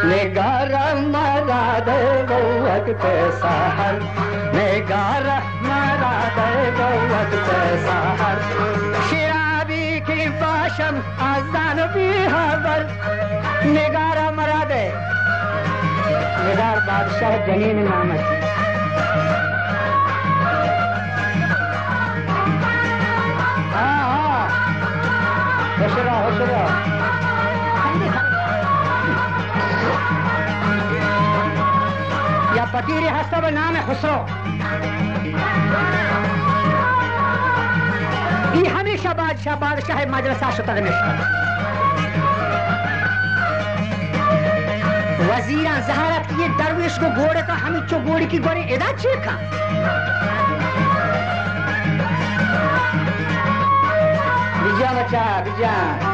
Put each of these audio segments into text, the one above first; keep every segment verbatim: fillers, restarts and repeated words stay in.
निगारा मरा दे वक्त सहर, निगारा मरा दे वक्त सहर, शराबी की बाशम आजान भी खबर, निगारा मरा दे। निगार बादशाह जनीन नामक होशरा होशरा या फकीर हसब नाम है खुसरो। ये हमेशा बादशाह बादशाह मजलसा शुतर निश्चित वजीरा जहारत ये दरवेश को घोड़े का हमें चो घोड़ी की गोरी एदा चेखा बिजा बचा बिजा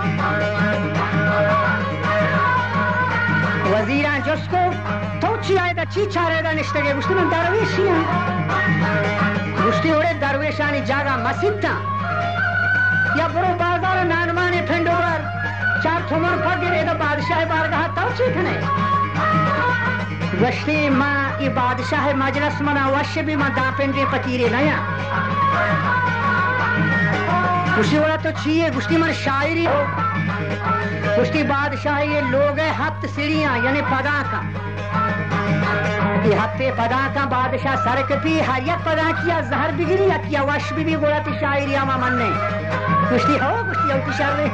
वजीरा जिसको तो चियादा चीचा रेदा निश्चित गुस्ती में दरवेशियां गुस्ती ओरे दरवेशानी जागा मसीता या बड़ो बाजार नानमाने फेंडोबर चार थोमर फगिरे दा बादशाह बारगाह तो चीखने गुस्ती माँ ये बादशाह मजलिस मना वश्य भी माँ दापेंद्रे पतीरे नया गुस्ती वाला तो चाहिए गुस्ती मन शायरी हो गुस्ती बादशाह ये लोग है हफ्त सीढ़ियां यानी पदा का ये हफ्ते पदा का बादशाह सड़क भी हरियत पदा किया जहर बिगड़ी किया वश भी भी बोला थी शायरी आमा मन ने गुस्ती हो गुस्ती होती शायरी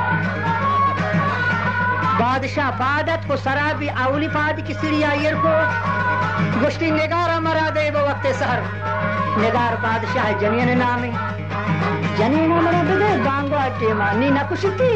बादशाह बादत को शराबी अवली पाद की सीढ़ियां ये को गुस्ती निगारा मरा दे वो वक्त सहर निगार बादशाह जमीन नामी जनीन मरा दे बांगो टेमा नीना कुशती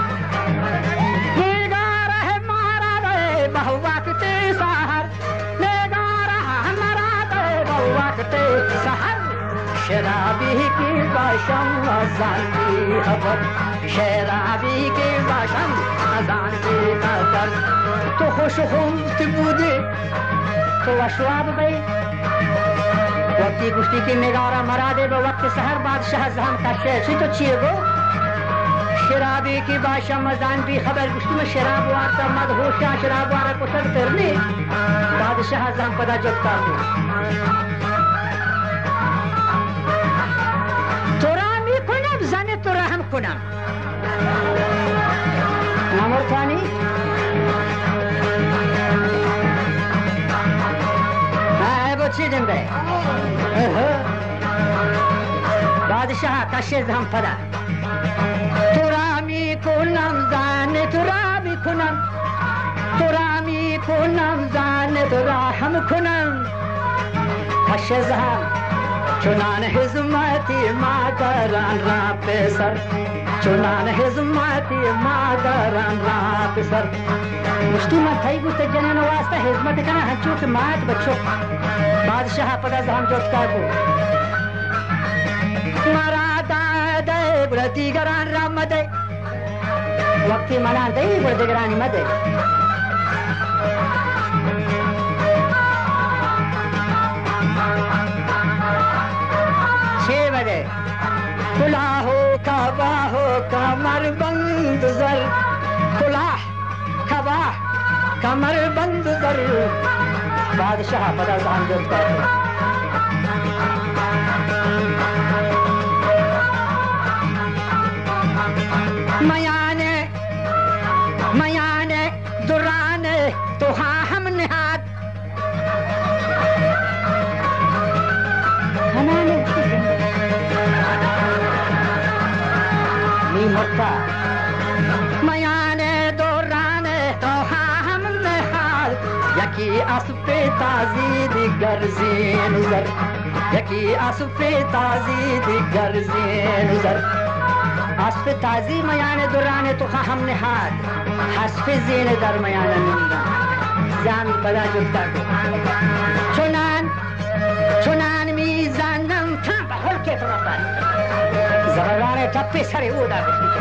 निगारा है मारा दे बहु वक्त सहर निगारा है मरा दे बहु वक्त सहर शराबी की बाशम अजान की खबर शराबी की बाशम अजान की खबर तो खुश हम तिबूदे तो अशवाब भाई वक्ती गुस्ती की निगारा मरा दे वो वक्त सहर बादशाह जहां का शेर सी तो छिए गो शराबी की बादशाह मजान भी खबर गुस्ती में शराब वार मद होशा शराब वार को सर करने बादशाह जहां पता जुटता हो तुरामी कुनम जाने तुरहम कुनम नंबर थानी हाँ वो चीज़ है बादशाह कशे हम पदा तुरामी कुनम जाने तुरामी कुनम तुरामी कुनम जाने तुराहम कुनम कशे हम चुनान हिजमती मादरान रापे सर चुनान हिजमती मादरान रापे सर मुश्ती मत थई गुस्ते जनन वास्ता हिजमत करना हंचो के मात बच्चों बादशाह पदा हम जोटका को मरा दे बुलती गरान राम मदे वक्ती मना दे बुलती गरानी मदे छह बजे खुला हो कबा हो कमर बंद जर खुला कबा कमर बंद जर बादशाह पदा हम जोटका को मयाने मयाने दुराने तो हाँ हम निहात मोटा मयाने दुराने तो हाँ हम निहात यकी असपे ताजी दिगर ज़ेन ज़र यकी असपे ताजी दिगर ज़ेन ज़र हस्फ ताजी मयाने दुराने तो हमने हाथ हस्फ ज़ेन दर मयाना निंदा जान पदा जुटता को चुनान चुनान मीज़ानम था बहुल के प्रपार ज़बराने टप्पे सरे उड़ा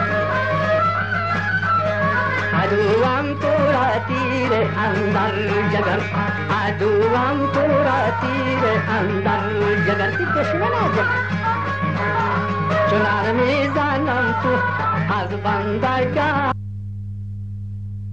अदुआम तोरा तीर अंदर जगर अदुआम तोरा तीर अंदर जगर ती दुश्मना जगर चुनान मीज़ानम तू आज बंदरगाह